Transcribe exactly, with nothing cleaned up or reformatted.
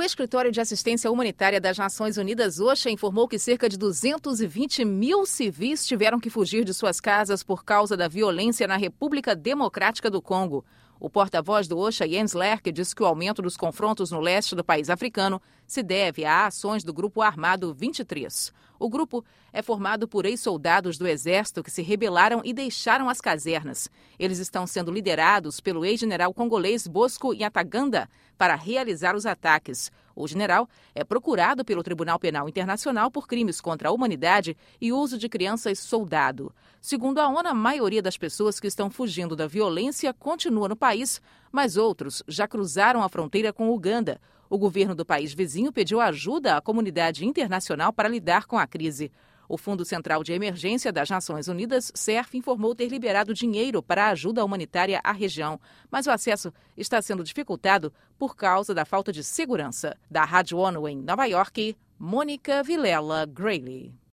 Escritório de Assistência Humanitária das Nações Unidas, OCHA, informou que cerca de duzentos e vinte mil civis tiveram que fugir de suas casas por causa da violência na República Democrática do Congo. O porta-voz do OCHA, Jens Lerck, disse que o aumento dos confrontos no leste do país africano se deve a ações do Grupo Armado vinte e três. O grupo é formado por ex-soldados do Exército que se rebelaram e deixaram as casernas. Eles estão sendo liderados pelo ex-general congolês Bosco Ntaganda para realizar os ataques. O general é procurado pelo Tribunal Penal Internacional por crimes contra a humanidade e uso de crianças-soldado. Segundo a ONU, a maioria das pessoas que estão fugindo da violência continua no país, mas outros já cruzaram a fronteira com Uganda. O governo do país vizinho pediu ajuda à comunidade internacional para lidar com a crise. O Fundo Central de Emergência das Nações Unidas, C E R F, informou ter liberado dinheiro para a ajuda humanitária à região, mas o acesso está sendo dificultado por causa da falta de segurança. Da Rádio ONU em Nova York, Mônica Vilela Grayley.